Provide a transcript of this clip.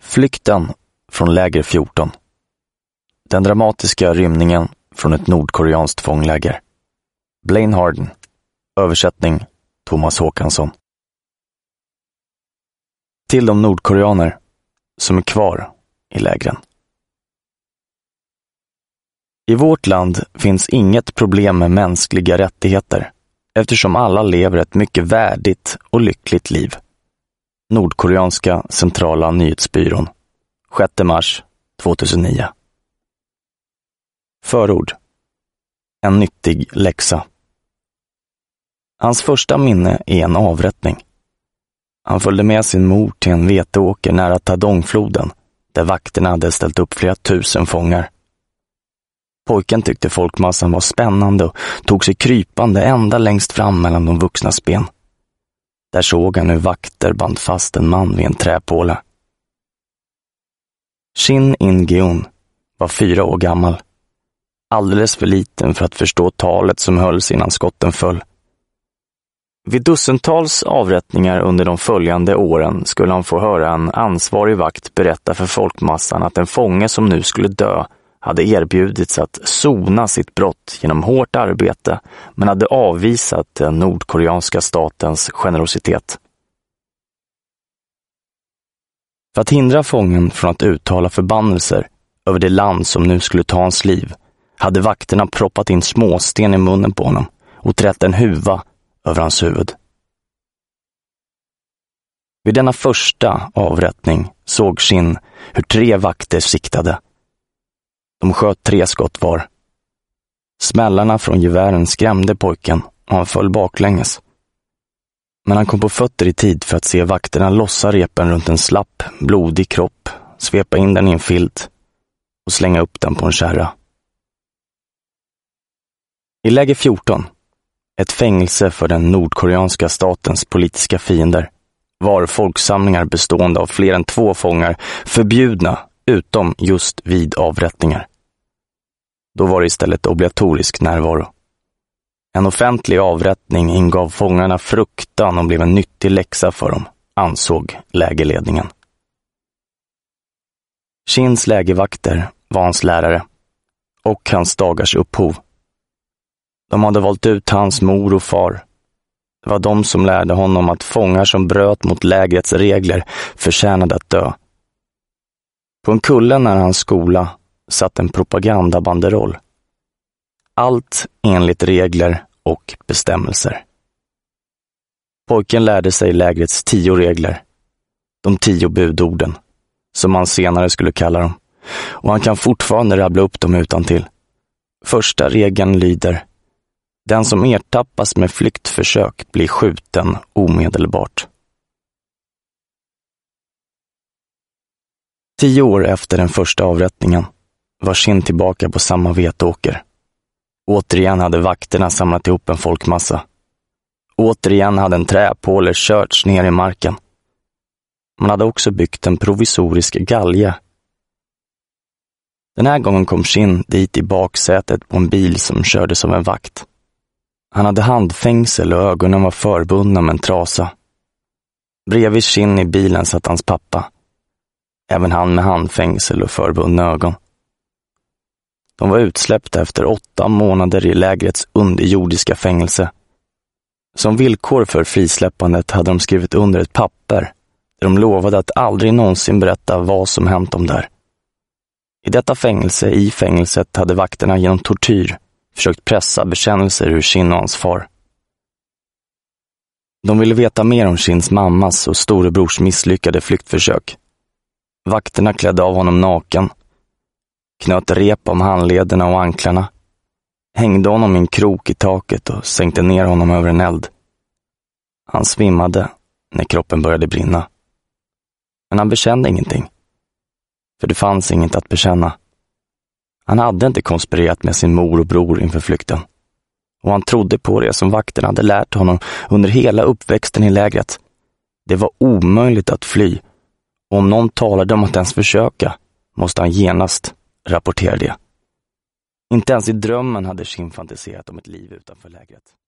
Flykten från läger 14. Den dramatiska rymningen från ett nordkoreanskt fångläger. Blaine Harden. Översättning Thomas Håkansson. Till de nordkoreaner som är kvar i lägren. I vårt land finns inget problem med mänskliga rättigheter eftersom alla lever ett mycket värdigt och lyckligt liv. Nordkoreanska centrala nyhetsbyrån. 6 mars 2009. Förord. En nyttig läxa. Hans första minne är en avrättning. Han följde med sin mor till en veteåker nära Tadongfloden där vakterna hade ställt upp flera tusen fångar. Pojken tyckte folkmassan var spännande och tog sig krypande ända längst fram mellan de vuxnas ben. Där såg han hur vakter band fast en man vid en träpåle. Shin In-geun var 4 år gammal. Alldeles för liten för att förstå talet som hölls innan skotten föll. Vid dussentals avrättningar under de följande åren skulle han få höra en ansvarig vakt berätta för folkmassan att en fånge som nu skulle dö hade erbjudits att sona sitt brott genom hårt arbete men hade avvisat den nordkoreanska statens generositet. För att hindra fången från att uttala förbannelser över det land som nu skulle ta hans liv hade vakterna proppat in småsten i munnen på honom och trätt en huva över hans huvud. Vid denna första avrättning såg Shin hur 3 vakter siktade. De sköt 3 skott var. Smällarna från gevären skrämde pojken och han föll baklänges. Men han kom på fötter i tid för att se vakterna lossa repen runt en slapp, blodig kropp, svepa in den i en filt och slänga upp den på en kärra. I läger 14, ett fängelse för den nordkoreanska statens politiska fiender, var folksamlingar bestående av fler än 2 fångar förbjudna utom just vid avrättningar. Då var det istället obligatorisk närvaro. En offentlig avrättning ingav fångarna fruktan och blev en nyttig läxa för dem, ansåg lägerledningen. Shins lägervakter var hans lärare och hans dagars upphov. De hade valt ut hans mor och far. Det var de som lärde honom att fångar som bröt mot lägrets regler förtjänade att dö. På en kulle nära hans skola satt en propagandabanderoll. Allt enligt regler och bestämmelser. Pojken lärde sig lägrets 10 regler. De 10 budorden, som man senare skulle kalla dem. Och han kan fortfarande rabbla upp dem utantill. Första regeln lyder: den som ertappas med flyktförsök blir skjuten omedelbart. 10 år efter den första avrättningen var Shin tillbaka på samma veteåker. Återigen hade vakterna samlat ihop en folkmassa. Återigen hade en träpåle körts ner i marken. Man hade också byggt en provisorisk galge. Den här gången kom Shin dit i baksätet på en bil som kördes av en vakt. Han hade handfängsel och ögonen var förbundna med en trasa. Bredvid Shin i bilen satt hans pappa. Även han med handfängsel och förbundna ögon. De var utsläppta efter 8 månader i lägrets underjordiska fängelse. Som villkor för frisläppandet hade de skrivit under ett papper där de lovade att aldrig någonsin berätta vad som hänt dem där. I detta fängelse, i fängelset, hade vakterna genom tortyr försökt pressa bekännelser ur Shin och hans far. De ville veta mer om Shins mammas och storebrors misslyckade flyktförsök. Vakterna klädde av honom naken, knöt rep om handlederna och anklarna, hängde honom i en krok i taket och sänkte ner honom över en eld. Han svimmade när kroppen började brinna. Men han bekände ingenting, för det fanns inget att bekänna. Han hade inte konspirerat med sin mor och bror inför flykten. Och han trodde på det som vakterna hade lärt honom under hela uppväxten i lägret. Det var omöjligt att fly. Och om någon talade om att ens försöka, måste han genast rapportera det. Inte ens i drömmen hade Shin fantiserat om ett liv utanför lägret.